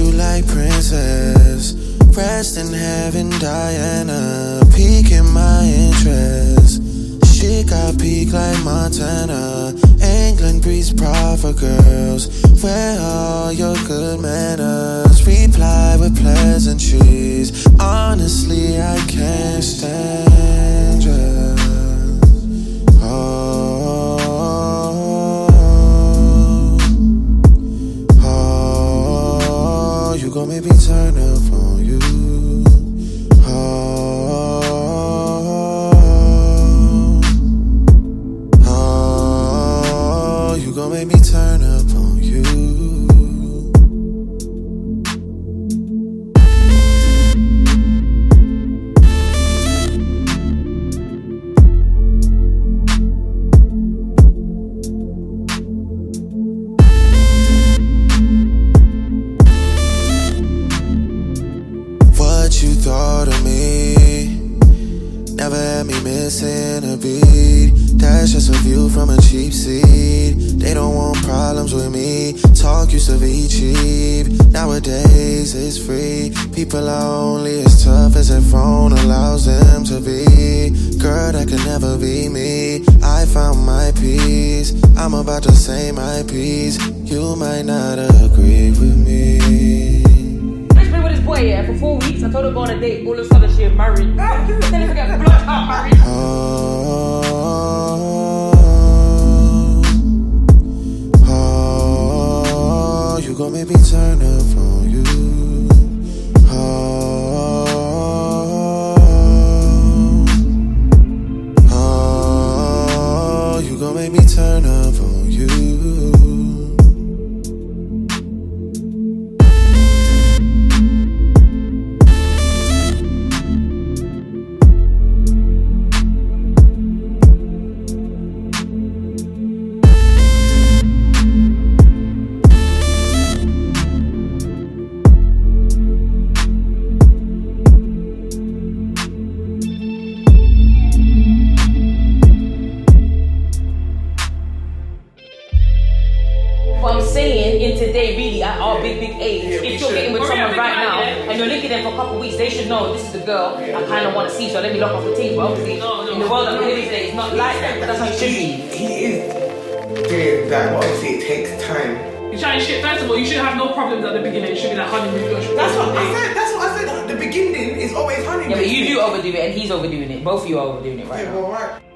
you like princess. Rest in heaven, Diana. Piquing my interest. She got peak like Montana. England breeds proper girls. Where are your good manners? Reply with pleasantries. Honestly, I can't stand you. Oh, you gon' make me turn up on you. Oh, you gon' make me turn up on you. What you thought of me? Never had me missing a beat. That's just a view from a cheap seat. They don't want problems with me. Talk used to be cheap. Nowadays it's free. People are only as tough as their phone allows them to be. Girl, that could never be me. I found my peace. I'm about to say my piece. You might not agree with me. Been with this boy, yeah, for 4 weeks. I told her go on a date. All of a sudden, she married. Then I forget blocked out married. Oh, you gon' make me turn up on you. Oh, you gon' make me turn up on you. What I'm saying in today, really, at our big age, if you're getting with someone right now and you're linking them for a couple of weeks, they should know this is the girl I kind of want to see, so let me lock off the team. But obviously, in the world that we live in today, it's not like that. But that's how it should be. He is doing that, but obviously it takes time. You're trying shit. First of all, you should have no problems at the beginning. It should be like honeymoon. That's what I said. That's what I said. The beginning is always honeymoon. Yeah, but you do overdo it and he's overdoing it. Both of you are overdoing it right Yeah, now. well, right.